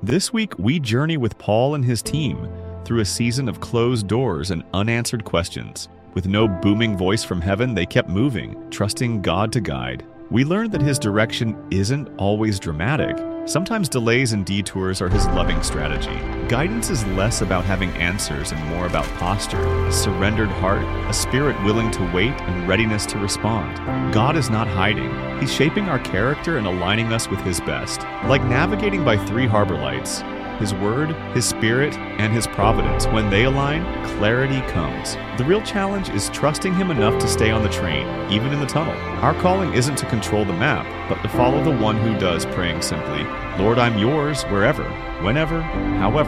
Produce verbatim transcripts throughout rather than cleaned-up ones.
This week, we journey with Paul and his team through a season of closed doors and unanswered questions. With no booming voice from heaven, they kept moving, trusting God to guide. We learned that his direction isn't always dramatic. Sometimes delays and detours are his loving strategy. Guidance is less about having answers and more about posture, a surrendered heart, a spirit willing to wait, and readiness to respond. God is not hiding. He's shaping our character and aligning us with his best. Like navigating by three harbor lights, his word, his spirit, and his providence. When they align, clarity comes. The real challenge is trusting him enough to stay on the train, even in the tunnel. Our calling isn't to control the map, but to follow the one who does, praying simply, Lord, I'm yours wherever, whenever, however.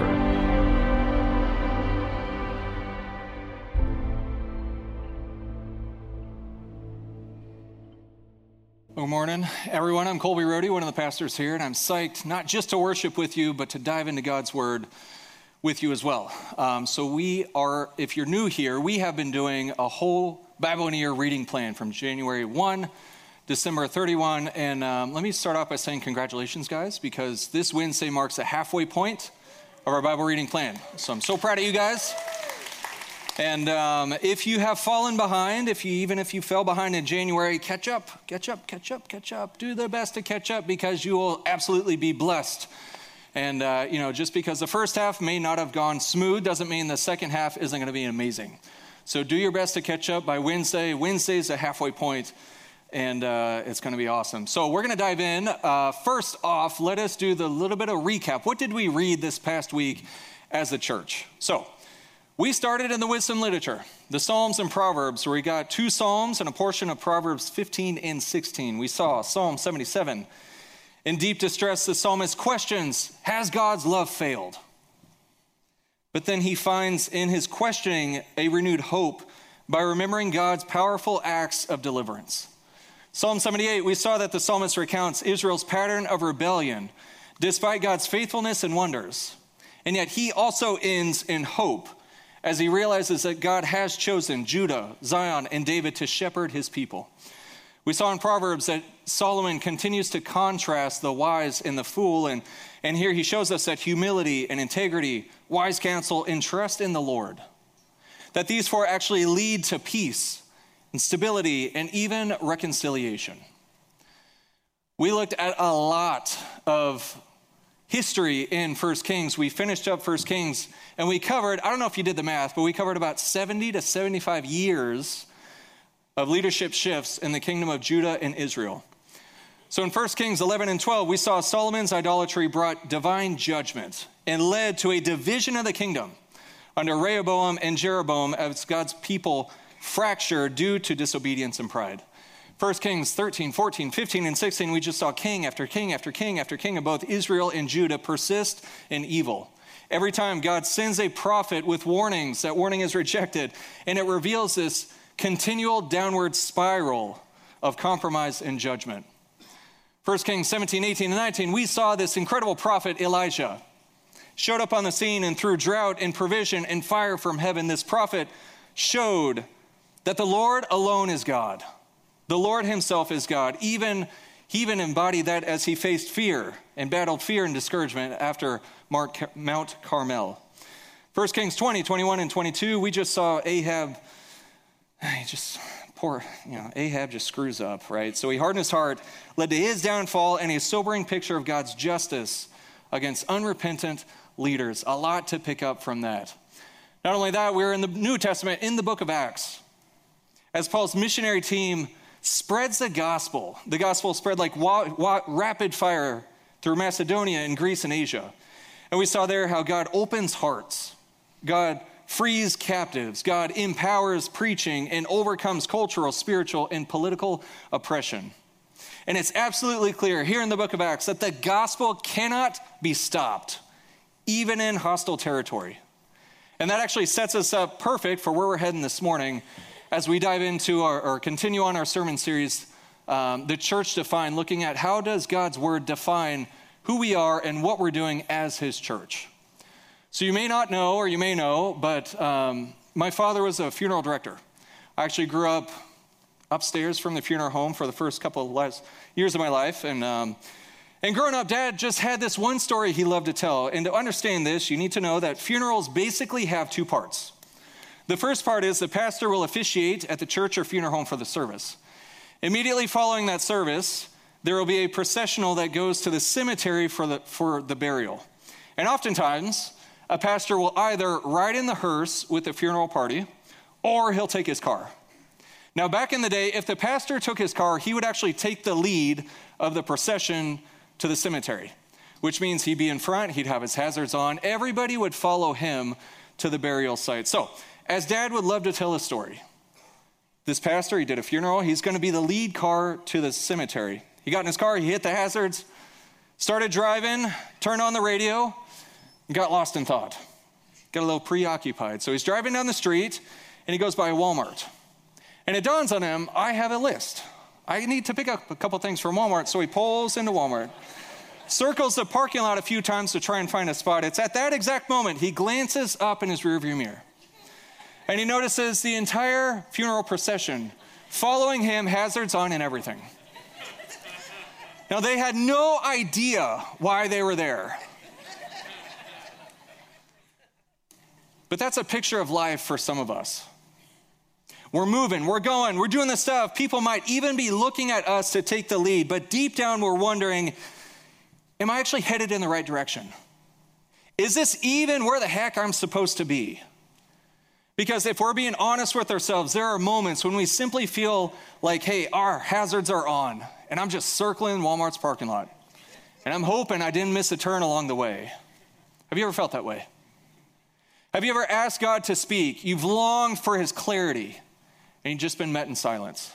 Good morning, everyone. I'm Colby Rohde, one of the pastors here, and I'm psyched not just to worship with you, but to dive into God's Word with you as well. Um, so we are, if you're new here, we have been doing a whole Bible in a Year reading plan from January first, December thirty-first, and um, let me start off by saying congratulations, guys, because this Wednesday marks a halfway point of our Bible reading plan. So I'm so proud of you guys. And um, if you have fallen behind, if you even if you fell behind in January, catch up, catch up, catch up, catch up. Do the best to catch up because you will absolutely be blessed. And, uh, you know, just because the first half may not have gone smooth doesn't mean the second half isn't going to be amazing. So do your best to catch up by Wednesday. Wednesday's a halfway point, and uh, it's going to be awesome. So we're going to dive in. Uh, first off, let us do the little bit of recap. What did we read this past week as a church? So we started in the wisdom literature, the Psalms and Proverbs, where we got two Psalms and a portion of Proverbs fifteen and sixteen. We saw Psalm seventy-seven. In deep distress, the psalmist questions, has God's love failed? But then he finds in his questioning a renewed hope by remembering God's powerful acts of deliverance. Psalm seventy-eight, we saw that the psalmist recounts Israel's pattern of rebellion despite God's faithfulness and wonders. And yet he also ends in hope as he realizes that God has chosen Judah, Zion, and David to shepherd his people. We saw in Proverbs that Solomon continues to contrast the wise and the fool, and, and here he shows us that humility and integrity, wise counsel, and trust in the Lord, that these four actually lead to peace and stability and even reconciliation. We looked at a lot of history in First Kings. We finished up First Kings and we covered, I don't know if you did the math, but we covered about seventy to seventy-five years of leadership shifts in the kingdom of Judah and Israel. So in First Kings eleven and twelve, we saw Solomon's idolatry brought divine judgment and led to a division of the kingdom under Rehoboam and Jeroboam as God's people fractured due to disobedience and pride. First Kings thirteen, fourteen, fifteen, and sixteen, we just saw king after king after king after king of both Israel and Judah persist in evil. Every time God sends a prophet with warnings, that warning is rejected, and it reveals this continual downward spiral of compromise and judgment. First Kings seventeen, eighteen, and nineteen, we saw this incredible prophet Elijah showed up on the scene, and through drought and provision and fire from heaven, this prophet showed that the Lord alone is God. The Lord himself is God. Even, he even embodied that as he faced fear and battled fear and discouragement after Mount Carmel. First Kings twenty, twenty-one, and twenty-two, we just saw Ahab, he just, poor, you know, Ahab just screws up, right? So he hardened his heart, led to his downfall, and a sobering picture of God's justice against unrepentant leaders. A lot to pick up from that. Not only that, we're in the New Testament, in the book of Acts, as Paul's missionary team spreads the gospel. The gospel spread like wa- wa- rapid fire through Macedonia and Greece and Asia. And we saw there how God opens hearts. God frees captives. God empowers preaching and overcomes cultural, spiritual, and political oppression. And it's absolutely clear here in the book of Acts that the gospel cannot be stopped, even in hostile territory. And that actually sets us up perfect for where we're heading this morning as we dive into our, or continue on our sermon series, um, The Church Defined, looking at how does God's word define who we are and what we're doing as his church. So you may not know, or you may know, but um, my father was a funeral director. I actually grew up upstairs from the funeral home for the first couple of years of my life. And um, And growing up, Dad just had this one story he loved to tell. And to understand this, you need to know that funerals basically have two parts. The first part is the pastor will officiate at the church or funeral home for the service. Immediately following that service, there will be a processional that goes to the cemetery for the, for the burial. And oftentimes, a pastor will either ride in the hearse with the funeral party, or he'll take his car. Now, back in the day, if the pastor took his car, he would actually take the lead of the procession to the cemetery, which means he'd be in front, he'd have his hazards on, everybody would follow him to the burial site. So, as Dad would love to tell a story, this pastor, he did a funeral, he's going to be the lead car to the cemetery. He got in his car, he hit the hazards, started driving, turned on the radio, and got lost in thought. Got a little preoccupied. So he's driving down the street, and he goes by a Walmart. And it dawns on him, I have a list. I need to pick up a couple things from Walmart. So he pulls into Walmart, circles the parking lot a few times to try and find a spot. It's at that exact moment he glances up in his rearview mirror. And he notices the entire funeral procession following him, hazards on and everything. Now, they had no idea why they were there. But that's a picture of life for some of us. We're moving, we're going, we're doing the stuff. People might even be looking at us to take the lead, but deep down we're wondering, am I actually headed in the right direction? Is this even where the heck I'm supposed to be? Because if we're being honest with ourselves, there are moments when we simply feel like, hey, our hazards are on, and I'm just circling Walmart's parking lot, and I'm hoping I didn't miss a turn along the way. Have you ever felt that way? Have you ever asked God to speak? You've longed for his clarity, and you've just been met in silence.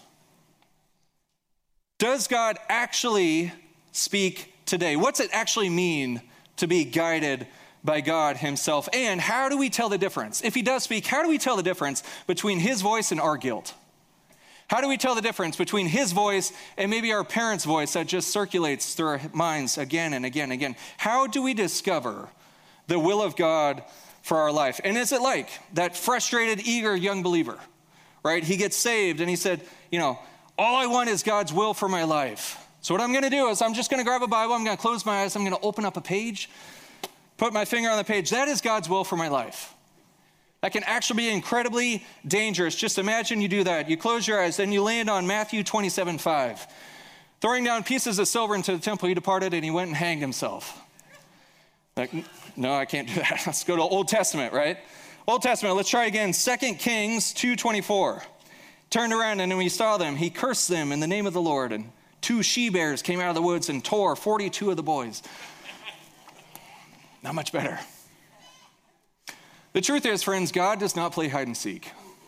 Does God actually speak today? What's it actually mean to be guided by God himself? And how do we tell the difference? If he does speak, how do we tell the difference between his voice and our guilt? How do we tell the difference between his voice and maybe our parents' voice that just circulates through our minds again and again and again? How do we discover the will of God for our life? And is it like that frustrated, eager young believer, right? He gets saved and he said, you know, all I want is God's will for my life. So what I'm going to do is I'm just going to grab a Bible, I'm going to close my eyes, I'm going to open up a page, put my finger on the page. That is God's will for my life. That can actually be incredibly dangerous. Just imagine you do that. You close your eyes, then you land on Matthew twenty-seven five. Throwing down pieces of silver into the temple, he departed and he went and hanged himself. Like, no, I can't do that. Let's go to Old Testament, right? Old Testament, let's try again. Second Kings two twenty-four. Turned around, and when he saw them, he cursed them in the name of the Lord. And two she-bears came out of the woods and tore forty-two of the boys. Not much better. The truth is, friends, God does not play hide and seek.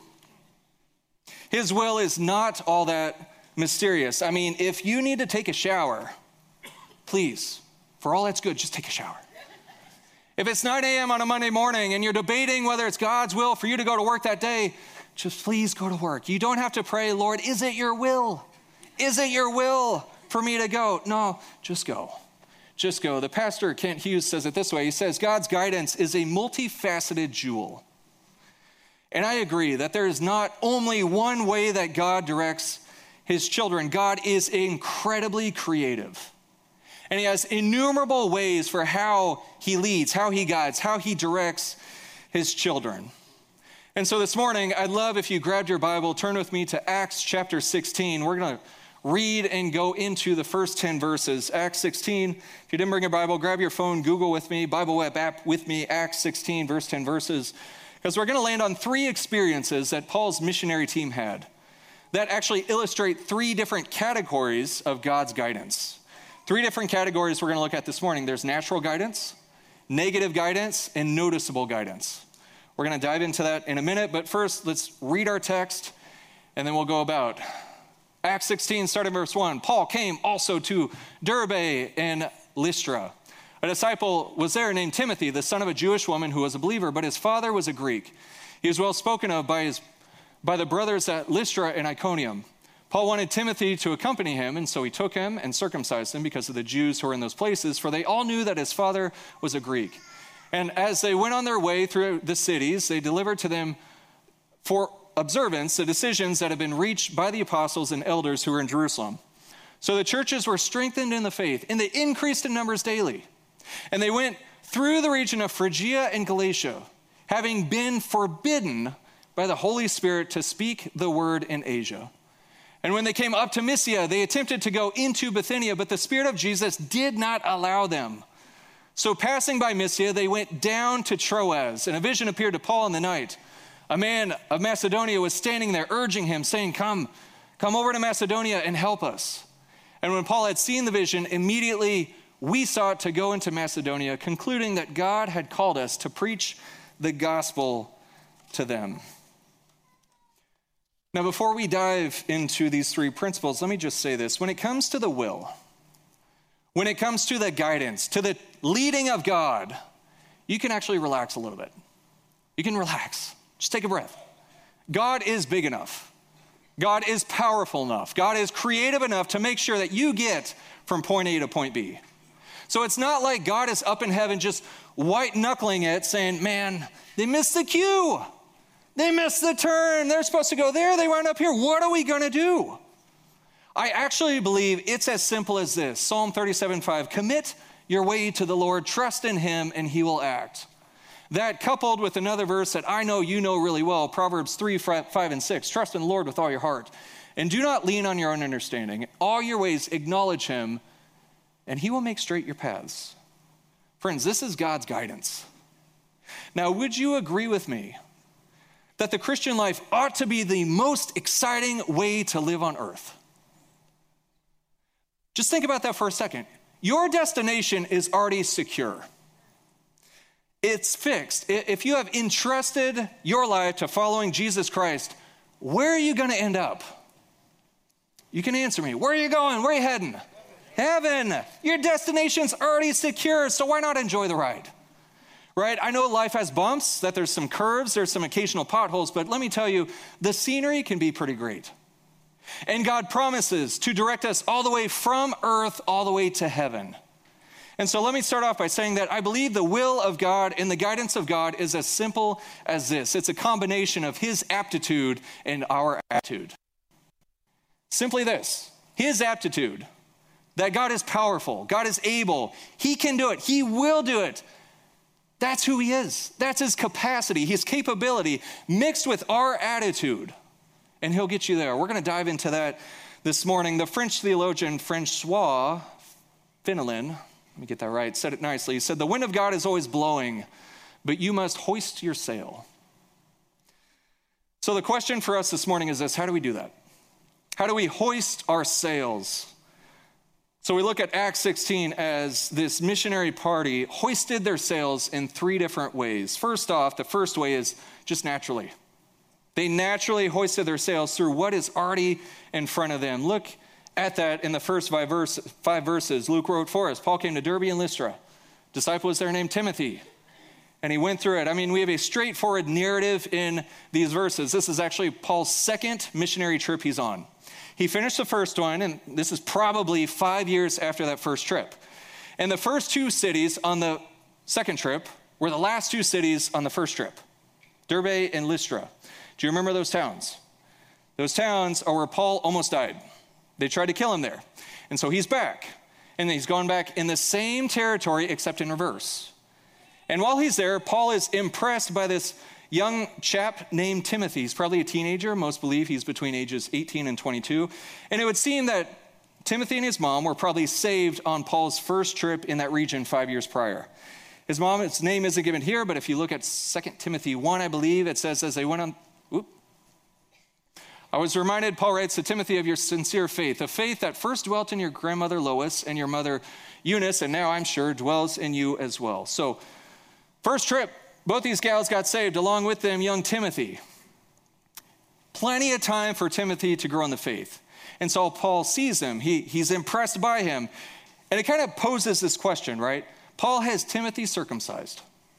His will is not all that mysterious. I mean, if you need to take a shower, please, for all that's good, just take a shower. If it's nine a.m. on a Monday morning and you're debating whether it's God's will for you to go to work that day, just please go to work. You don't have to pray, Lord, is it your will? Is it your will for me to go? No, just go. Just go. The pastor, Kent Hughes, says it this way. He says, God's guidance is a multifaceted jewel. And I agree that there is not only one way that God directs his children. God is incredibly creative. And he has innumerable ways for how he leads, how he guides, how he directs his children. And so this morning, I'd love if you grabbed your Bible, turn with me to Acts chapter sixteen. We're going to read and go into the first ten verses. Acts sixteen. If you didn't bring your Bible, grab your phone, Google with me, Bible web app with me, Acts sixteen, verse ten verses. Because we're going to land on three experiences that Paul's missionary team had that actually illustrate three different categories of God's guidance. Three different categories we're going to look at this morning. There's natural guidance, negative guidance, and noticeable guidance. We're going to dive into that in a minute, but first, let's read our text, and then we'll go about. Acts sixteen, starting verse one. Paul came also to Derbe and Lystra. A disciple was there named Timothy, the son of a Jewish woman who was a believer, but his father was a Greek. He was well spoken of by his by the brothers at Lystra and Iconium. Paul wanted Timothy to accompany him, and so he took him and circumcised him because of the Jews who were in those places, for they all knew that his father was a Greek. And as they went on their way through the cities, they delivered to them for observance the decisions that had been reached by the apostles and elders who were in Jerusalem. So the churches were strengthened in the faith, and they increased in numbers daily. And they went through the region of Phrygia and Galatia, having been forbidden by the Holy Spirit to speak the word in Asia. And when they came up to Mysia, they attempted to go into Bithynia, but the Spirit of Jesus did not allow them. So passing by Mysia, they went down to Troas, and a vision appeared to Paul in the night. A man of Macedonia was standing there, urging him, saying, Come, come over to Macedonia and help us. And when Paul had seen the vision, immediately we sought to go into Macedonia, concluding that God had called us to preach the gospel to them. Now, before we dive into these three principles, let me just say this. When it comes to the will, when it comes to the guidance, to the leading of God, you can actually relax a little bit. You can relax. Just take a breath. God is big enough. God is powerful enough. God is creative enough to make sure that you get from point A to point B. So it's not like God is up in heaven just white knuckling it, saying, man, they missed the cue. They missed the turn. They're supposed to go there. They wound up here. What are we going to do? I actually believe it's as simple as this. Psalm thirty-seven five, commit your way to the Lord, trust in him, and he will act. That coupled with another verse that I know you know really well, Proverbs three, five, and six, trust in the Lord with all your heart, and do not lean on your own understanding. In all your ways acknowledge him, and he will make straight your paths. Friends, this is God's guidance. Now, would you agree with me that the Christian life ought to be the most exciting way to live on earth? Just think about that for a second. Your destination is already secure. It's fixed. If you have entrusted your life to following Jesus Christ, where are you going to end up? You can answer me. Where are you going? Where are you heading? Heaven. Your destination's already secure, so why not enjoy the ride? Right? I know life has bumps, that there's some curves, there's some occasional potholes, but let me tell you, the scenery can be pretty great. And God promises to direct us all the way from earth all the way to heaven. And so let me start off by saying that I believe the will of God and the guidance of God is as simple as this. It's a combination of his aptitude and our attitude. Simply this, his aptitude, that God is powerful, God is able, he can do it, he will do it. That's who he is. That's his capacity, his capability mixed with our attitude. And he'll get you there. We're going to dive into that this morning. The French theologian Francois Fenelon, let me get that right, said it nicely. He said, the wind of God is always blowing, but you must hoist your sail. So the question for us this morning is this: how do we do that? How do we hoist our sails? So we look at Acts sixteen as this missionary party hoisted their sails in three different ways. First off, the first way is just naturally. They naturally hoisted their sails through what is already in front of them. Look at that in the first five, verse, five verses. Luke wrote for us. Paul came to Derbe and Lystra. Disciple was there named Timothy. And he went through it. I mean, we have a straightforward narrative in these verses. This is actually Paul's second missionary trip he's on. He finished the first one, and this is probably five years after that first trip. And the first two cities on the second trip were the last two cities on the first trip, Derbe and Lystra. Do you remember those towns? Those towns are where Paul almost died. They tried to kill him there. And so he's back. And he's gone back in the same territory except in reverse. And while he's there, Paul is impressed by this young chap named Timothy. He's probably a teenager. Most believe he's between ages eighteen and twenty-two. And it would seem that Timothy and his mom were probably saved on Paul's first trip in that region five years prior. His mom, its name isn't given here, but if you look at Second Timothy one, I believe, it says as they went on, whoop, I was reminded, Paul writes to Timothy, of your sincere faith, a faith that first dwelt in your grandmother Lois and your mother Eunice, and now I'm sure dwells in you as well. So first trip, both these gals got saved, along with them young Timothy. Plenty of time for Timothy to grow in the faith. And so Paul sees him. He, he's impressed by him. And it kind of poses this question, right? Paul has Timothy circumcised.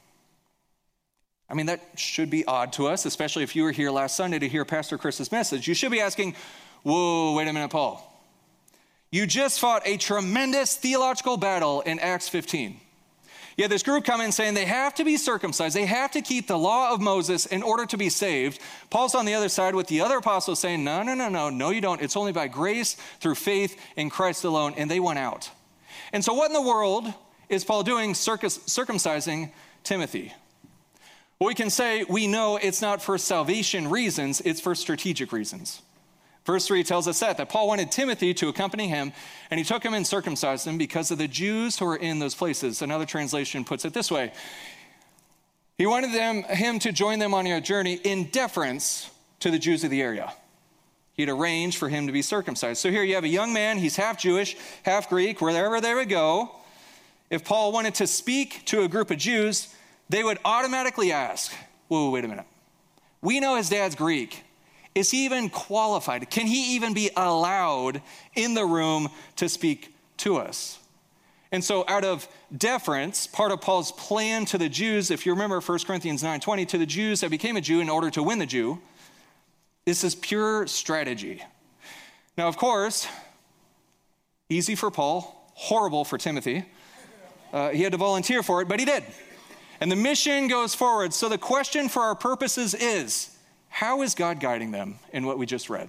I mean, that should be odd to us, especially if you were here last Sunday to hear Pastor Chris's message. You should be asking, whoa, wait a minute, Paul. You just fought a tremendous theological battle in Acts fifteen. You had this group come in saying they have to be circumcised. They have to keep the law of Moses in order to be saved. Paul's on the other side with the other apostles saying, no, no, no, no, no, you don't. It's only by grace through faith in Christ alone. And they went out. And so what in the world is Paul doing circus, circumcising Timothy? Well, we can say we know it's not for salvation reasons, it's for strategic reasons. Verse three tells us that, that Paul wanted Timothy to accompany him, and he took him and circumcised him because of the Jews who were in those places. Another translation puts it this way. He wanted them, him to join them on their journey in deference to the Jews of the area. He'd arranged for him to be circumcised. So here you have a young man, he's half Jewish, half Greek, wherever they would go. If Paul wanted to speak to a group of Jews, they would automatically ask, whoa, wait a minute. We know his dad's Greek. Is he even qualified? Can he even be allowed in the room to speak to us? And so out of deference, part of Paul's plan to the Jews, if you remember First Corinthians nine twenty, to the Jews that became a Jew in order to win the Jew, this is pure strategy. Now, of course, easy for Paul, horrible for Timothy. Uh, he had to volunteer for it, but he did. And the mission goes forward. So the question for our purposes is, how is God guiding them in what we just read?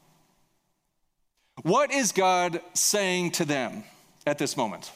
What is God saying to them at this moment?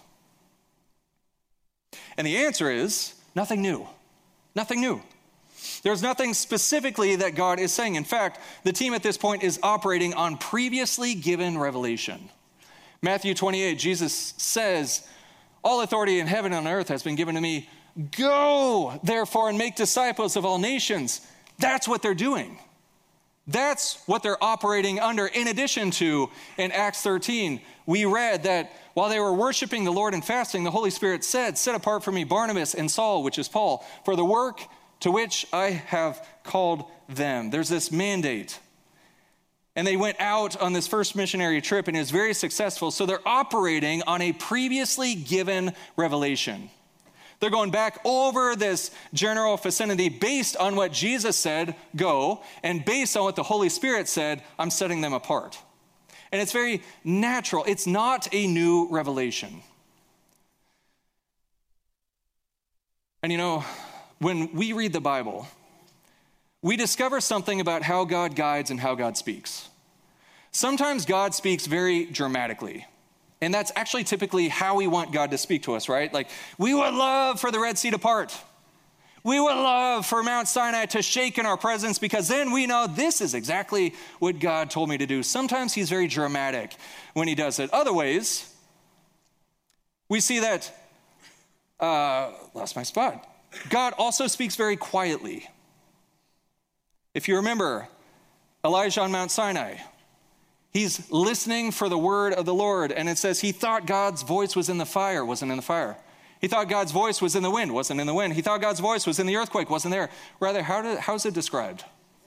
And the answer is nothing new. Nothing new. There's nothing specifically that God is saying. In fact, the team at this point is operating on previously given revelation. Matthew twenty-eight, Jesus says, all authority in heaven and on earth has been given to me. Go, therefore, and make disciples of all nations. That's what they're doing. That's what they're operating under. In addition to, in Acts thirteen, we read that while they were worshiping the Lord and fasting, the Holy Spirit said, set apart for me Barnabas and Saul, which is Paul, for the work to which I have called them. There's this mandate. And they went out on this first missionary trip, and it was very successful. So they're operating on a previously given revelation. They're going back over this general vicinity based on what Jesus said, go, and based on what the Holy Spirit said, I'm setting them apart. And it's very natural. It's not a new revelation. And you know, when we read the Bible, we discover something about how God guides and how God speaks. Sometimes God speaks very dramatically. And that's actually typically how we want God to speak to us, right? Like, we would love for the Red Sea to part. We would love for Mount Sinai to shake in our presence because then we know this is exactly what God told me to do. Sometimes he's very dramatic when he does it. Other ways, we see that, uh, lost my spot. God also speaks very quietly. If you remember Elijah on Mount Sinai, he's listening for the word of the Lord. And it says he thought God's voice was in the fire, wasn't in the fire. He thought God's voice was in the wind, wasn't in the wind. He thought God's voice was in the earthquake, wasn't there. Rather, how did, how's it described?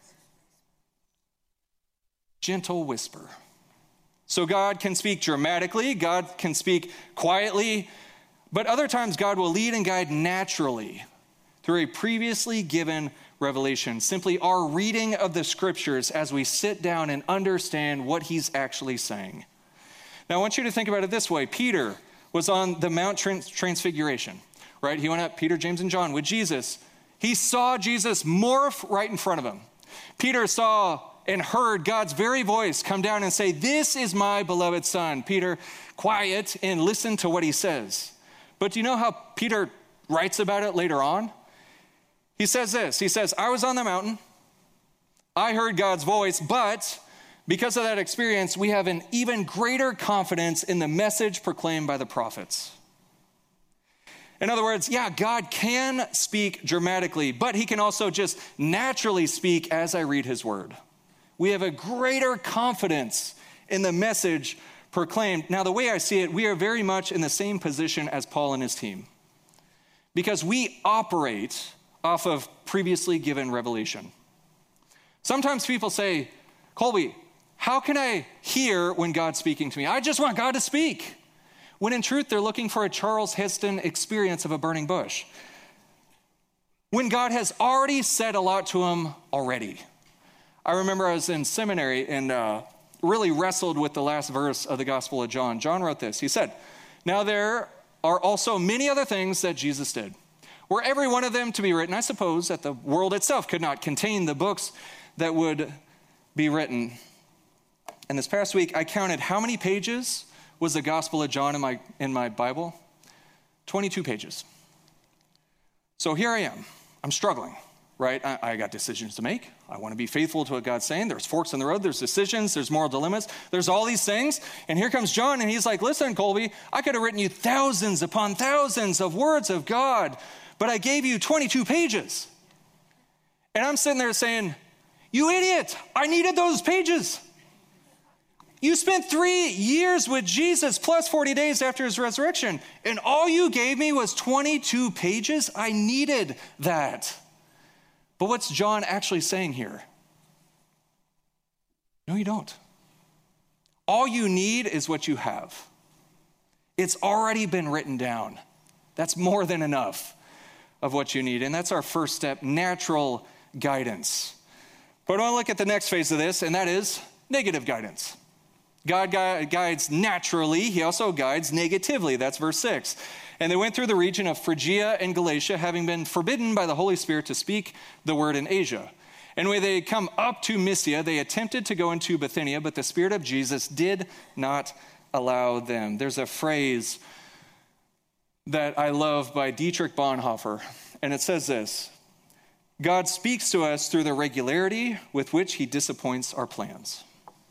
Gentle whisper. So God can speak dramatically. God can speak quietly. But other times God will lead and guide naturally through a previously given revelation, simply our reading of the scriptures as we sit down and understand what he's actually saying. Now, I want you to think about it this way. Peter was on the Mount Trans- Transfiguration, right? He went up, Peter, James, and John, with Jesus. He saw Jesus morph right in front of him. Peter saw and heard God's very voice come down and say, this is my beloved son. Peter, quiet and listen to what he says. But do you know how Peter writes about it later on? He says this, he says, I was on the mountain, I heard God's voice, but because of that experience, we have an even greater confidence in the message proclaimed by the prophets. In other words, yeah, God can speak dramatically, but he can also just naturally speak as I read his word. We have a greater confidence in the message proclaimed. Now, the way I see it, we are very much in the same position as Paul and his team, because we operate off of previously given revelation. Sometimes people say, Colby, how can I hear when God's speaking to me? I just want God to speak. When in truth, they're looking for a Charles Heston experience of a burning bush. When God has already said a lot to them already. I remember I was in seminary and uh, really wrestled with the last verse of the Gospel of John. John wrote this. He said, now there are also many other things that Jesus did. Were every one of them to be written, I suppose that the world itself could not contain the books that would be written. And this past week, I counted how many pages was the Gospel of John in my in my Bible? twenty-two pages. So here I am. I'm struggling, right? I, I got decisions to make. I want to be faithful to what God's saying. There's forks in the road. There's decisions. There's moral dilemmas. There's all these things. And here comes John, and he's like, listen, Colby, I could have written you thousands upon thousands of words of God, but I gave you twenty-two pages. And I'm sitting there saying, you idiot, I needed those pages. You spent three years with Jesus plus forty days after his resurrection, and all you gave me was twenty-two pages? I needed that. But what's John actually saying here? No, you don't. All you need is what you have. It's already been written down. That's more than enough of what you need. And that's our first step, natural guidance. But I want to look at the next phase of this, and that is negative guidance. God guides naturally. He also guides negatively. That's verse six. And they went through the region of Phrygia and Galatia, having been forbidden by the Holy Spirit to speak the word in Asia. And when they had come up to Mysia, they attempted to go into Bithynia, but the Spirit of Jesus did not allow them. There's a phrase that I love by Dietrich Bonhoeffer, and it says this: God speaks to us through the regularity with which he disappoints our plans.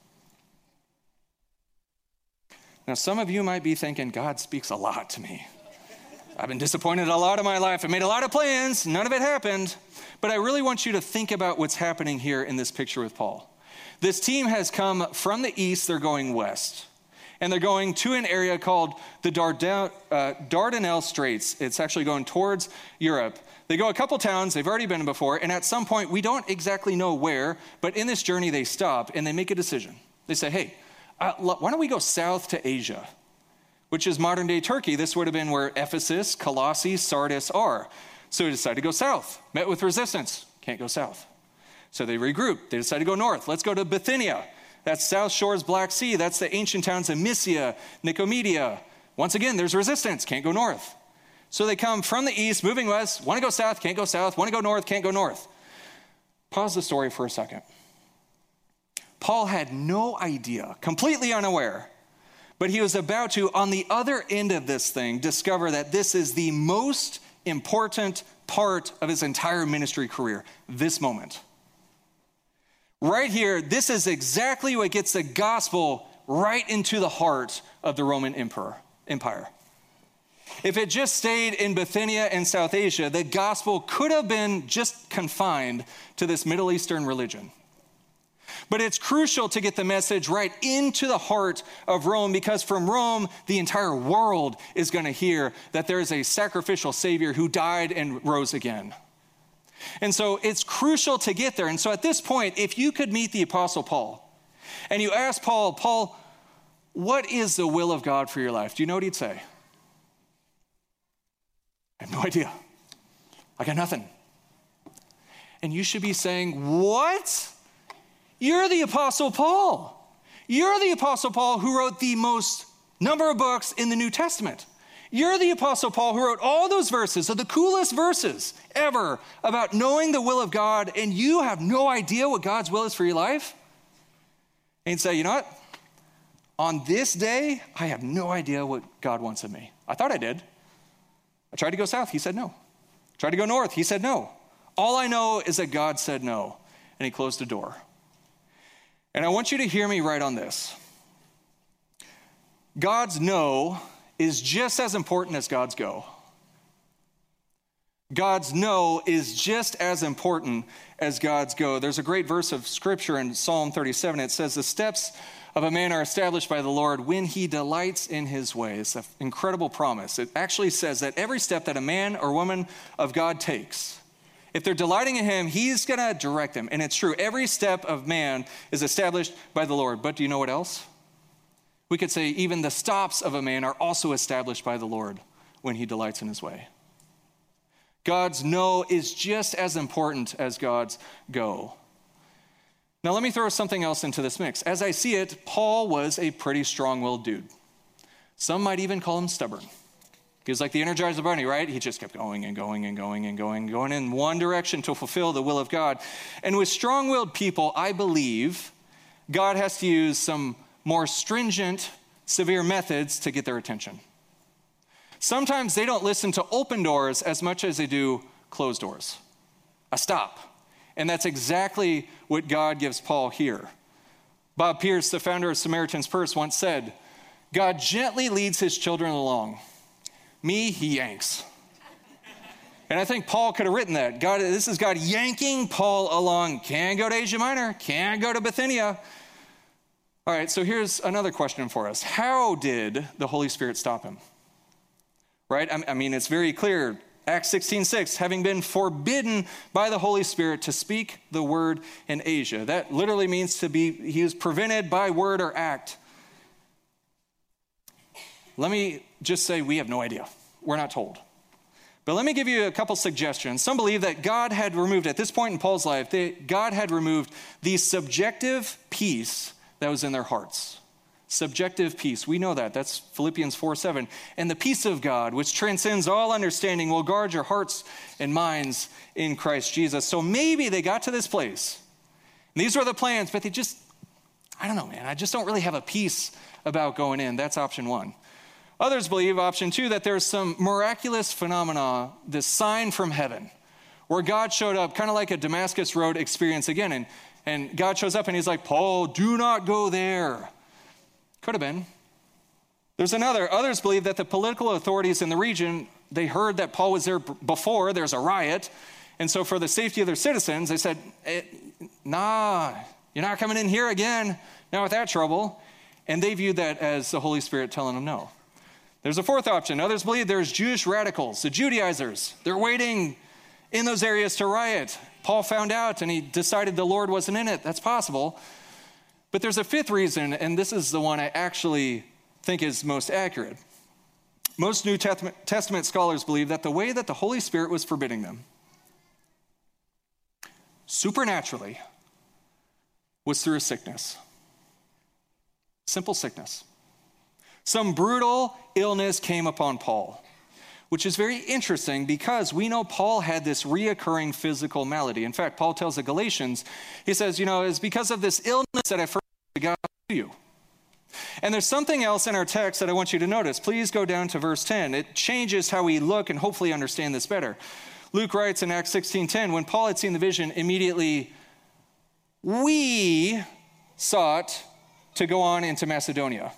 Now, some of you might be thinking, God speaks a lot to me. I've been disappointed a lot in my life. I made a lot of plans. None of it happened. But I really want you to think about what's happening here in this picture with Paul. This team has come from the east. They're going west. And they're going to an area called the Dardan- uh, Dardanelles Straits. It's actually going towards Europe. They go a couple towns. They've already been before. And at some point, we don't exactly know where, but in this journey, they stop and they make a decision. They say, hey, Uh, why don't we go south to Asia, which is modern-day Turkey. This would have been where Ephesus, Colossae, Sardis are. So they decided to go south, met with resistance, can't go south. So they regrouped. They decided to go north. Let's go to Bithynia. That's South Shores, Black Sea. That's the ancient towns of Mysia, Nicomedia. Once again, there's resistance, can't go north. So they come from the east, moving west, want to go south, can't go south, want to go north, can't go north. Pause the story for a second. Paul had no idea, completely unaware, but he was about to, on the other end of this thing, discover that this is the most important part of his entire ministry career, this moment. Right here, this is exactly what gets the gospel right into the heart of the Roman emperor, empire. If it just stayed in Bithynia and South Asia, the gospel could have been just confined to this Middle Eastern religion. But it's crucial to get the message right into the heart of Rome, because from Rome, the entire world is going to hear that there is a sacrificial Savior who died and rose again. And so it's crucial to get there. And so at this point, if you could meet the Apostle Paul and you ask Paul, Paul, what is the will of God for your life? Do you know what he'd say? I have no idea. I got nothing. And you should be saying, what? You're the Apostle Paul. You're the Apostle Paul who wrote the most number of books in the New Testament. You're the Apostle Paul who wrote all those verses, so the coolest verses ever about knowing the will of God, and you have no idea what God's will is for your life? And he'd say, you know what? On this day, I have no idea what God wants of me. I thought I did. I tried to go south. He said no. I tried to go north. He said no. All I know is that God said no, and he closed the door. And I want you to hear me right on this. God's no is just as important as God's go. God's no is just as important as God's go. There's a great verse of scripture in Psalm thirty-seven. It says, the steps of a man are established by the Lord when he delights in his ways. It's an incredible promise. It actually says that every step that a man or woman of God takes, if they're delighting in him, he's going to direct them. And it's true. Every step of man is established by the Lord. But do you know what else? We could say even the stops of a man are also established by the Lord when he delights in his way. God's no is just as important as God's go. Now let me throw something else into this mix. As I see it, Paul was a pretty strong-willed dude. Some might even call him stubborn. He was like the Energizer Bunny, right? He just kept going and going and going and going, going in one direction to fulfill the will of God. And with strong-willed people, I believe God has to use some more stringent, severe methods to get their attention. Sometimes they don't listen to open doors as much as they do closed doors. A stop. And that's exactly what God gives Paul here. Bob Pierce, the founder of Samaritan's Purse, once said, God gently leads his children along. Me, he yanks. And I think Paul could have written that. God, this is God yanking Paul along. Can't go to Asia Minor. Can't go to Bithynia. All right, so here's another question for us. How did the Holy Spirit stop him? Right? I mean, it's very clear. Acts sixteen six, having been forbidden by the Holy Spirit to speak the word in Asia. That literally means to be, he was prevented by word or act. Let me just say we have no idea. We're not told. But let me give you a couple suggestions. Some believe that God had removed, at this point in Paul's life, that God had removed the subjective peace that was in their hearts. Subjective peace. We know that. That's Philippians four seven. And the peace of God, which transcends all understanding, will guard your hearts and minds in Christ Jesus. So maybe they got to this place. And these were the plans, but they just, I don't know, man. I just don't really have a peace about going in. That's option one. Others believe, option two, that there's some miraculous phenomena, this sign from heaven, where God showed up, kind of like a Damascus Road experience again. And, and God shows up and he's like, Paul, do not go there. Could have been. There's another. Others believe that the political authorities in the region, they heard that Paul was there before, there's a riot. And so for the safety of their citizens, they said, eh, nah, you're not coming in here again, not with that trouble. And they viewed that as the Holy Spirit telling them no. There's a fourth option. Others believe there's Jewish radicals, the Judaizers. They're waiting in those areas to riot. Paul found out and he decided the Lord wasn't in it. That's possible. But there's a fifth reason, and this is the one I actually think is most accurate. Most New Testament scholars believe that the way that the Holy Spirit was forbidding them supernaturally was through a sickness. Simple sickness. Some brutal illness came upon Paul, which is very interesting because we know Paul had this reoccurring physical malady. In fact, Paul tells the Galatians, he says, you know, it's because of this illness that I first got to you. And there's something else in our text that I want you to notice. Please go down to verse ten. It changes how we look and hopefully understand this better. Luke writes in Acts sixteen ten, when Paul had seen the vision, immediately we sought to go on into Macedonia.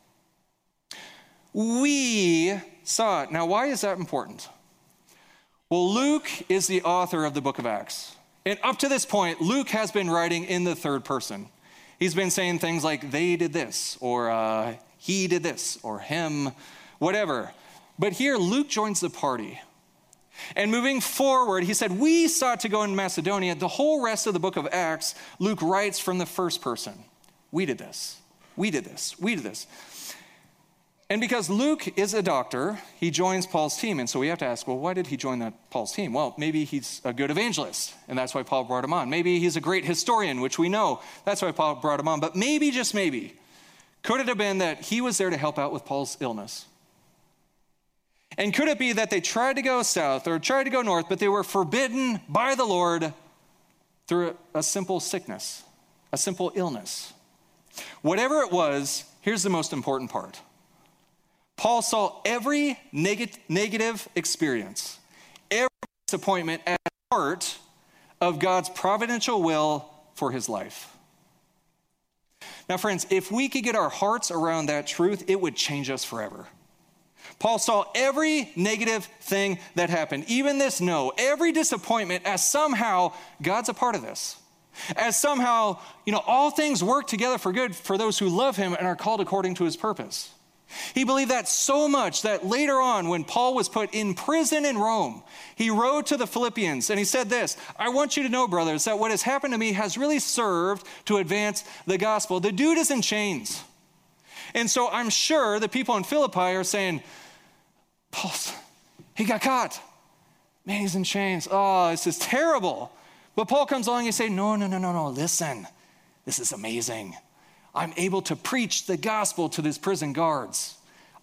We saw it. Now, why is that important? Well, Luke is the author of the book of Acts. And up to this point, Luke has been writing in the third person. He's been saying things like, they did this, or uh, he did this, or him, whatever. But here, Luke joins the party. And moving forward, he said, we sought to go in Macedonia. The whole rest of the book of Acts, Luke writes from the first person. We did this. We did this. We did this. And because Luke is a doctor, he joins Paul's team. And so we have to ask, well, why did he join that Paul's team? Well, maybe he's a good evangelist, and that's why Paul brought him on. Maybe he's a great historian, which we know. That's why Paul brought him on. But maybe, just maybe, could it have been that he was there to help out with Paul's illness? And could it be that they tried to go south or tried to go north, but they were forbidden by the Lord through a simple sickness, a simple illness? Whatever it was, here's the most important part. Paul saw every neg- negative experience, every disappointment as part of God's providential will for his life. Now, friends, if we could get our hearts around that truth, it would change us forever. Paul saw every negative thing that happened, even this no, every disappointment as somehow God's a part of this. As somehow, you know, all things work together for good for those who love him and are called according to his purpose. He believed that so much that later on, when Paul was put in prison in Rome, he wrote to the Philippians and he said this, I want you to know, brothers, that what has happened to me has really served to advance the gospel. The dude is in chains. And so I'm sure the people in Philippi are saying, Paul, he got caught. Man, he's in chains. Oh, this is terrible. But Paul comes along and he says, no, no, no, no, no, listen, this is amazing. I'm able to preach the gospel to these prison guards.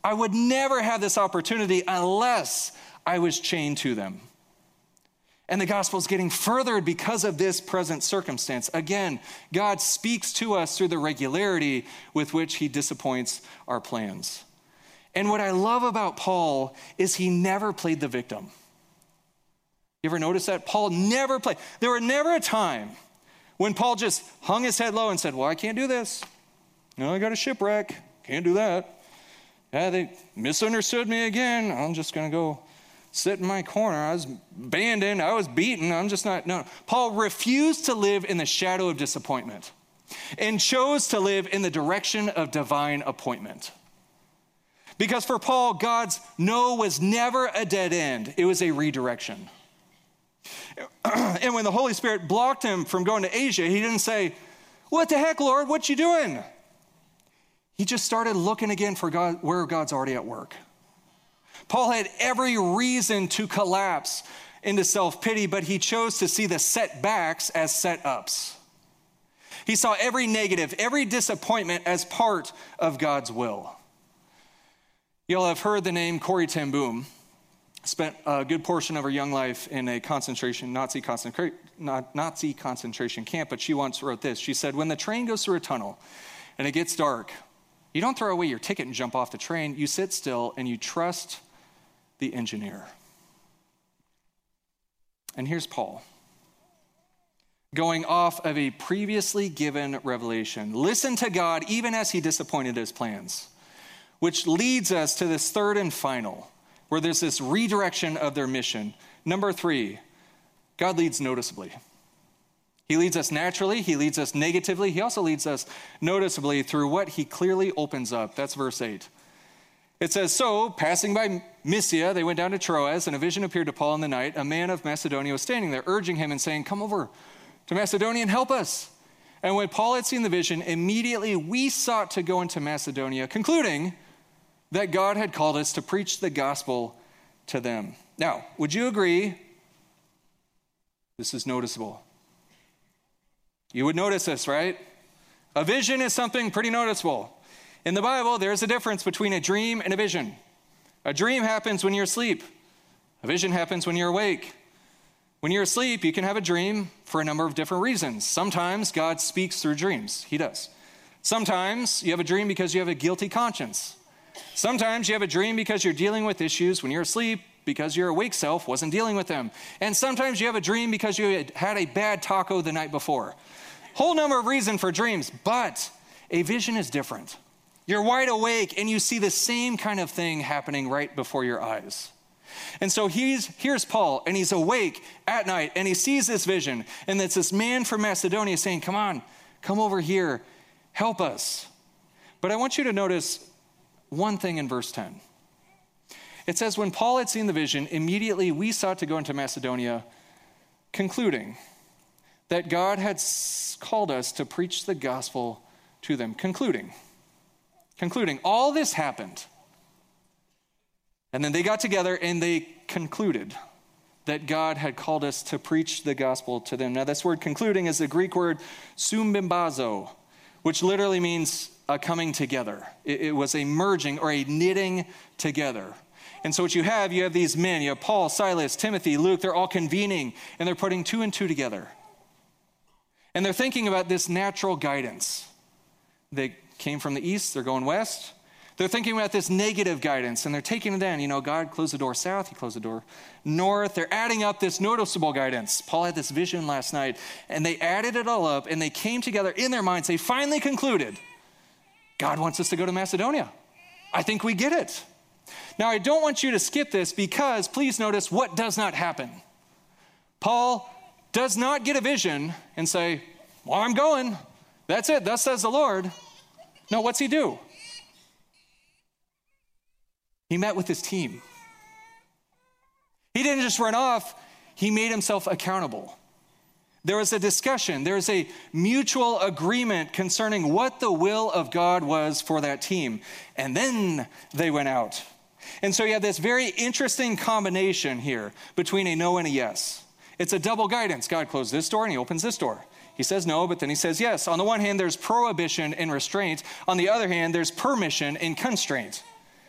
I would never have this opportunity unless I was chained to them. And the gospel is getting furthered because of this present circumstance. Again, God speaks to us through the regularity with which he disappoints our plans. And what I love about Paul is he never played the victim. You ever notice that? Paul never played. There were never a time when Paul just hung his head low and said, well, I can't do this. No, I got a shipwreck. Can't do that. Yeah, they misunderstood me again. I'm just going to go sit in my corner. I was abandoned. I was beaten. I'm just not. No. Paul refused to live in the shadow of disappointment and chose to live in the direction of divine appointment. Because for Paul, God's no was never a dead end. It was a redirection. And when the Holy Spirit blocked him from going to Asia, he didn't say, what the heck, Lord, what you doing? He just started looking again for God, where God's already at work. Paul had every reason to collapse into self-pity, but he chose to see the setbacks as set-ups. He saw every negative, every disappointment as part of God's will. You'll have heard the name Corrie ten Boom. Spent a good portion of her young life in a concentration, Nazi, concentra- Nazi concentration camp, but she once wrote this. She said, when the train goes through a tunnel and it gets dark, you don't throw away your ticket and jump off the train. You sit still and you trust the engineer. And here's Paul, going off of a previously given revelation. Listen to God even as he disappointed his plans, which leads us to this third and final, where there's this redirection of their mission. Number three, God leads noticeably. He leads us naturally. He leads us negatively. He also leads us noticeably through what he clearly opens up. That's verse eight. It says, so, passing by Mysia, they went down to Troas, and a vision appeared to Paul in the night. A man of Macedonia was standing there, urging him and saying, come over to Macedonia and help us. And when Paul had seen the vision, immediately we sought to go into Macedonia, concluding that God had called us to preach the gospel to them. Now, would you agree this is noticeable? You would notice this, right? A vision is something pretty noticeable. In the Bible, there's a difference between a dream and a vision. A dream happens when you're asleep. A vision happens when you're awake. When you're asleep, you can have a dream for a number of different reasons. Sometimes God speaks through dreams. He does. Sometimes you have a dream because you have a guilty conscience. Sometimes you have a dream because you're dealing with issues when you're asleep because your awake self wasn't dealing with them. And sometimes you have a dream because you had had a bad taco the night before. Whole number of reasons for dreams, but a vision is different. You're wide awake and you see the same kind of thing happening right before your eyes. And so he's, here's Paul, and he's awake at night, and he sees this vision, and it's this man from Macedonia saying, come on, come over here, help us. But I want you to notice one thing in verse ten. It says, when Paul had seen the vision, immediately we sought to go into Macedonia, concluding that God had called us to preach the gospel to them. Concluding. Concluding. All this happened. And then they got together and they concluded that God had called us to preach the gospel to them. Now, this word concluding is the Greek word sumbimbazo, which literally means a coming together. It, it was a merging or a knitting together. And so what you have, you have these men, you have Paul, Silas, Timothy, Luke, they're all convening and they're putting two and two together. And they're thinking about this natural guidance. They came from the east, they're going west. They're thinking about this negative guidance and they're taking it in. You know, God closed the door south, he closed the door north. They're adding up this noticeable guidance. Paul had this vision last night and they added it all up and they came together in their minds. They finally concluded, God wants us to go to Macedonia. I think we get it. Now, I don't want you to skip this because please notice what does not happen. Paul does not get a vision and say, well, I'm going. That's it. Thus says the Lord. No, what's he do? He met with his team. He didn't just run off. He made himself accountable. There was a discussion. There was a mutual agreement concerning what the will of God was for that team. And then they went out. And so you have this very interesting combination here between a no and a yes. It's a double guidance. God closed this door and he opens this door. He says no, but then he says yes. On the one hand, there's prohibition and restraint. On the other hand, there's permission and constraint.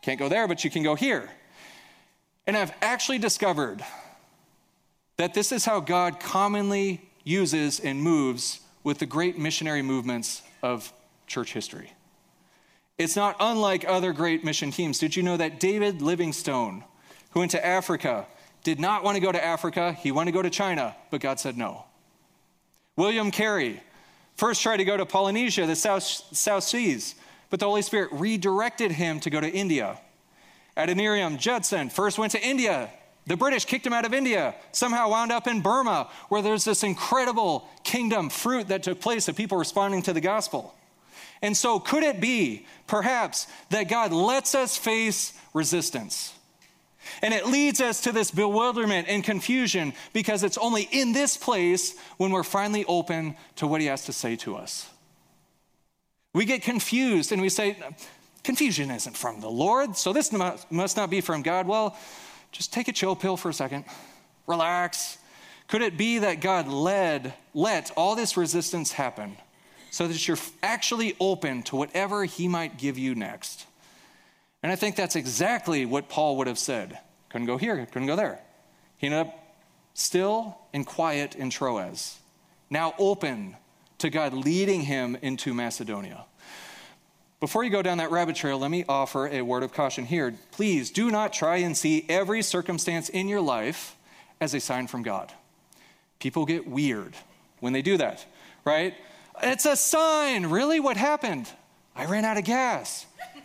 Can't go there, but you can go here. And I've actually discovered that this is how God commonly uses and moves with the great missionary movements of church history. It's not unlike other great mission teams. Did you know that David Livingstone, who went to Africa, did not want to go to Africa? He wanted to go to China, but God said no. William Carey first tried to go to Polynesia, the South, South Seas, but the Holy Spirit redirected him to go to India. Adoniram Judson first went to India. The British kicked him out of India, somehow wound up in Burma, where there's this incredible kingdom fruit that took place of people responding to the gospel. And so could it be, perhaps, that God lets us face resistance? And it leads us to this bewilderment and confusion because it's only in this place when we're finally open to what he has to say to us. We get confused and we say, confusion isn't from the Lord, so this must not be from God. Well, just take a chill pill for a second. Relax. Could it be that God led, let all this resistance happen so that you're actually open to whatever he might give you next? And I think that's exactly what Paul would have said. Couldn't go here, couldn't go there. He ended up still and quiet in Troas, now open to God leading him into Macedonia. Before you go down that rabbit trail, let me offer a word of caution here. Please do not try and see every circumstance in your life as a sign from God. People get weird when they do that, right? It's a sign. Really? What happened? I ran out of gas.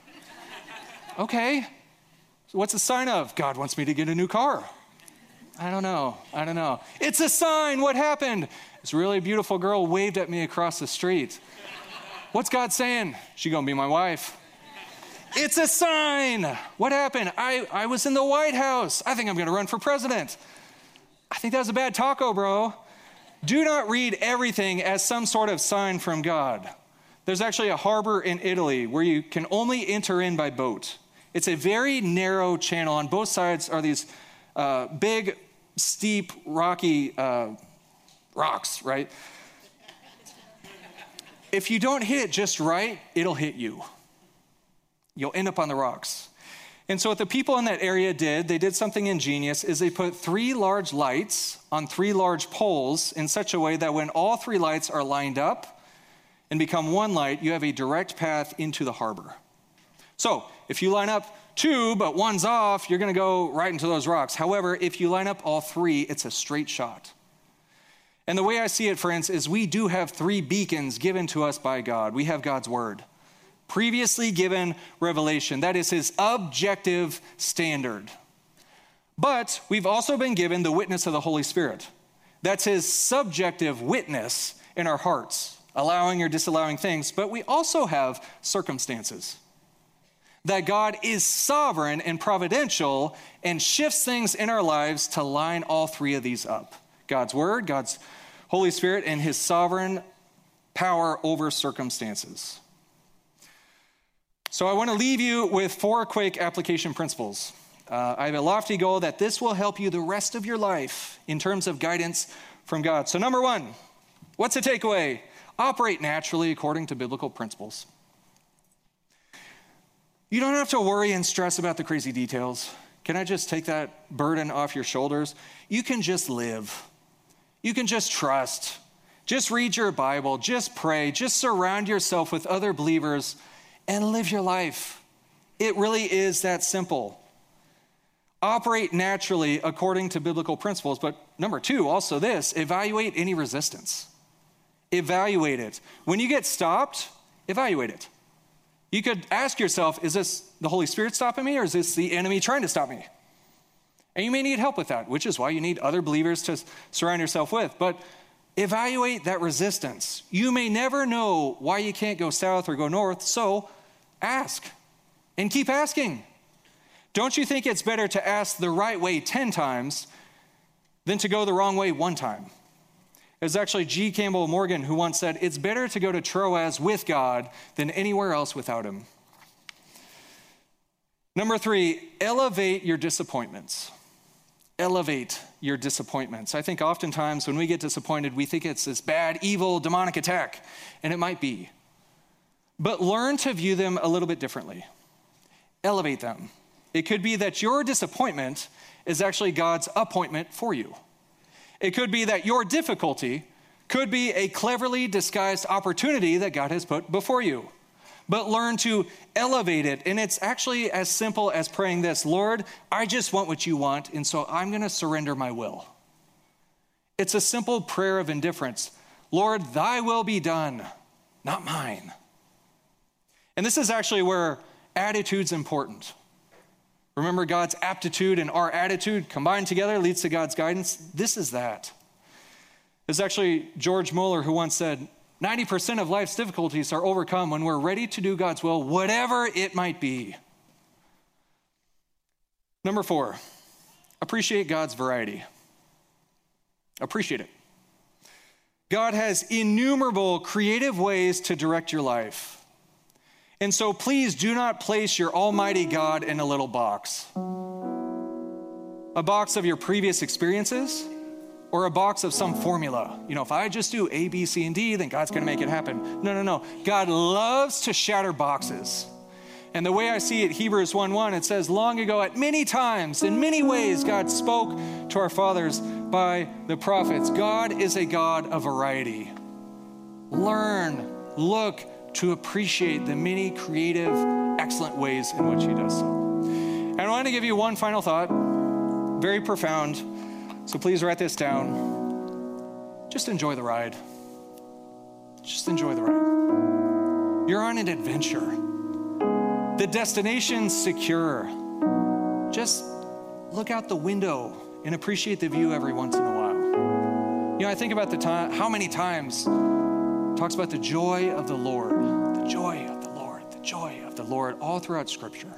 Okay. So what's a sign of? God wants me to get a new car. I don't know. I don't know. It's a sign. What happened? This really beautiful girl waved at me across the street. What's God saying? She gonna be my wife. It's a sign. What happened? I, I was in the White House. I think I'm gonna run for president. I think that was a bad taco, bro. Do not read everything as some sort of sign from God. There's actually a harbor in Italy where you can only enter in by boat. It's a very narrow channel. On both sides are these uh, big, steep, rocky uh, rocks, right? If you don't hit it just right, it'll hit you. You'll end up on the rocks. And so what the people in that area did, they did something ingenious, is they put three large lights on three large poles in such a way that when all three lights are lined up and become one light, you have a direct path into the harbor. So if you line up two, but one's off, you're going to go right into those rocks. However, if you line up all three, it's a straight shot. And the way I see it, friends, is we do have three beacons given to us by God. We have God's word, previously given revelation. That is his objective standard. But we've also been given the witness of the Holy Spirit. That's his subjective witness in our hearts, allowing or disallowing things. But we also have circumstances. That God is sovereign and providential and shifts things in our lives to line all three of these up. God's word, God's Holy Spirit, and his sovereign power over circumstances. So I want to leave you with four quick application principles. Uh, I have a lofty goal that this will help you the rest of your life in terms of guidance from God. So number one, what's the takeaway? Operate naturally according to biblical principles. You don't have to worry and stress about the crazy details. Can I just take that burden off your shoulders? You can just live. You can just trust. Just read your Bible. Just pray. Just surround yourself with other believers and live your life. It really is that simple. Operate naturally according to biblical principles. But number two, also this, evaluate any resistance. Evaluate it. When you get stopped, evaluate it. You could ask yourself, is this the Holy Spirit stopping me or is this the enemy trying to stop me? And you may need help with that, which is why you need other believers to surround yourself with. But evaluate that resistance. You may never know why you can't go south or go north, so ask and keep asking. Don't you think it's better to ask the right way ten times than to go the wrong way one time? It was actually G. Campbell Morgan who once said, it's better to go to Troas with God than anywhere else without him. Number three, elevate your disappointments. Elevate your disappointments. I think oftentimes when we get disappointed, we think it's this bad, evil, demonic attack, and it might be. But learn to view them a little bit differently. elevate them. It could be that your disappointment is actually God's appointment for you. It could be that your difficulty could be a cleverly disguised opportunity that God has put before you. But learn to elevate it. And it's actually as simple as praying this: Lord, I just want what you want, and so I'm going to surrender my will. It's a simple prayer of indifference. Lord, thy will be done, not mine. And this is actually where attitude's important. Remember, God's aptitude and our attitude combined together leads to God's guidance. This is that. There's actually George Mueller who once said, ninety percent of life's difficulties are overcome when we're ready to do God's will, whatever it might be. Number four, appreciate God's variety. Appreciate it. God has innumerable creative ways to direct your life. And so please do not place your almighty God in a little box. A box of your previous experiences, or a box of some formula. You know, if I just do A, B, C, and D, then God's gonna make it happen. No, no, no. God loves to shatter boxes. And the way I see it, Hebrews one one, it says, long ago, at many times, in many ways, God spoke to our fathers by the prophets. God is a God of variety. Learn, look to appreciate the many creative, excellent ways in which he does so. And I want to give you one final thought, very profound. So please write this down. Just enjoy the ride. Just enjoy the ride. You're on an adventure. The destination's secure. Just look out the window and appreciate the view every once in a while. You know, I think about the time, how many times it talks about the joy of the Lord, the joy of the Lord, the joy of the Lord, all throughout Scripture.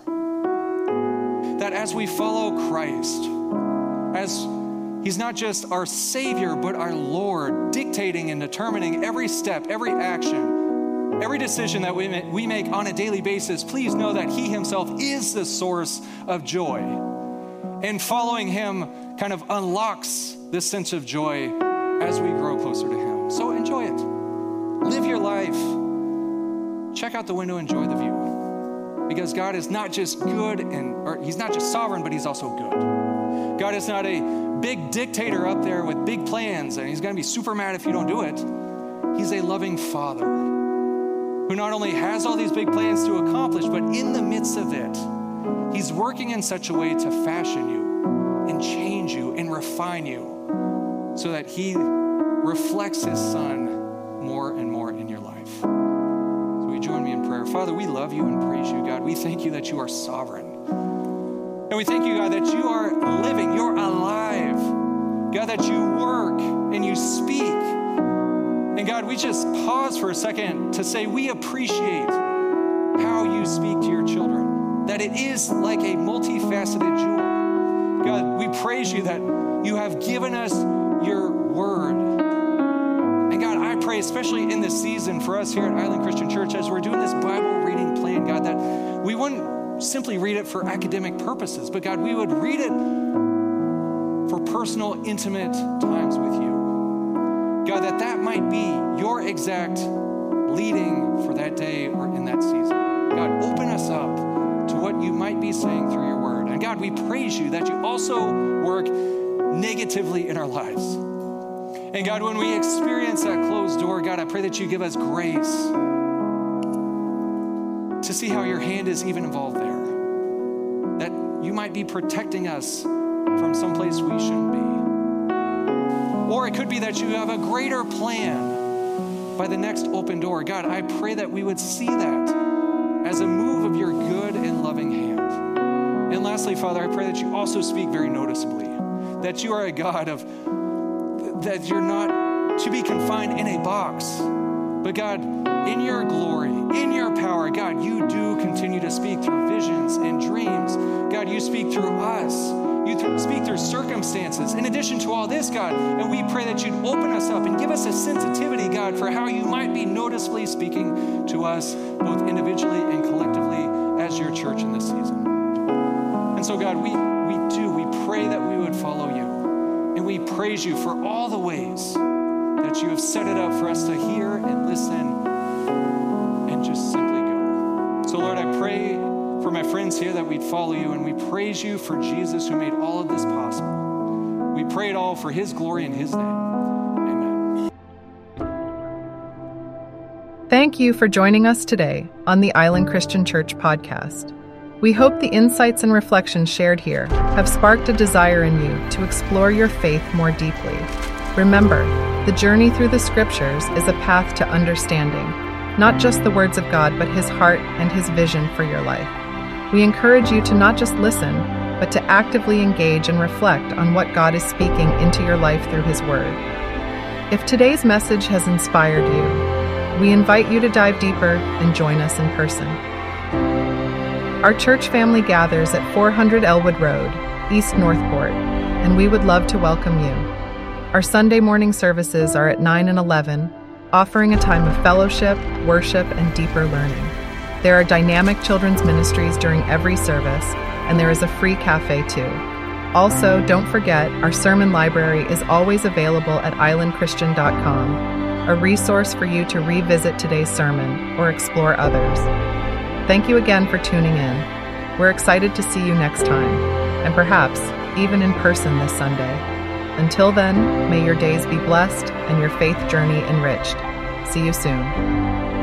That as we follow Christ, as He's not just our Savior, but our Lord, dictating and determining every step, every action, every decision that we we make on a daily basis. Please know that He Himself is the source of joy. And following Him kind of unlocks this sense of joy as we grow closer to Him. So enjoy it. Live your life. Check out the window, enjoy the view. Because God is not just good, and or He's not just sovereign, but He's also good. God is not a big dictator up there with big plans, and He's going to be super mad if you don't do it. He's a loving Father who not only has all these big plans to accomplish, but in the midst of it, He's working in such a way to fashion you and change you and refine you so that He reflects His Son more and more in your life. So will you join me in prayer? Father, we love you and praise you, God. We thank you that you are sovereign. And we thank you, God, that you are living, you're alive. God, that you work and you speak. And God, we just pause for a second to say we appreciate how you speak to your children, that it is like a multifaceted jewel. God, we praise you that you have given us your word. And God, I pray, especially in this season for us here at Island Christian Church, as we're doing this Bible reading plan, God, that we wouldn't simply read it for academic purposes, but God, we would read it for personal, intimate times with you. God, that that might be your exact leading for that day or in that season. God, open us up to what you might be saying through your word. And God, we praise you that you also work negatively in our lives. And God, when we experience that closed door, God, I pray that you give us grace to see how your hand is even involved there. That you might be protecting us from someplace we shouldn't be. Or it could be that you have a greater plan by the next open door. God, I pray that we would see that as a move of your good and loving hand. And lastly, Father, I pray that you also speak very noticeably, that you are a God of, that you're not to be confined in a box, but God, in your glory, in your power, God, you do continue to speak through visions and dreams. God, you speak through us. You th- speak through circumstances. In addition to all this, God, and we pray that you'd open us up and give us a sensitivity, God, for how you might be noticeably speaking to us, both individually and collectively as your church in this season. And so, God, we, we do, we pray that we would follow you. And we praise you for all the ways that you have set it up for us to hear and listen and just simply go. So, Lord, I pray for my friends here that we'd follow you, and we praise you for Jesus who made all of this possible. We pray it all for his glory in his name. Amen. Thank you for joining us today on the Island Christian Church podcast. We hope the insights and reflections shared here have sparked a desire in you to explore your faith more deeply. Remember, the journey through the scriptures is a path to understanding, not just the words of God, but his heart and his vision for your life. We encourage you to not just listen, but to actively engage and reflect on what God is speaking into your life through his word. If today's message has inspired you, we invite you to dive deeper and join us in person. Our church family gathers at four hundred Elwood Road, East Northport, and we would love to welcome you. Our Sunday morning services are at nine and eleven, offering a time of fellowship, worship, and deeper learning. There are dynamic children's ministries during every service, and there is a free cafe too. Also, don't forget, our sermon library is always available at island christian dot com, a resource for you to revisit today's sermon or explore others. Thank you again for tuning in. We're excited to see you next time, and perhaps even in person this Sunday. Until then, may your days be blessed and your faith journey enriched. See you soon.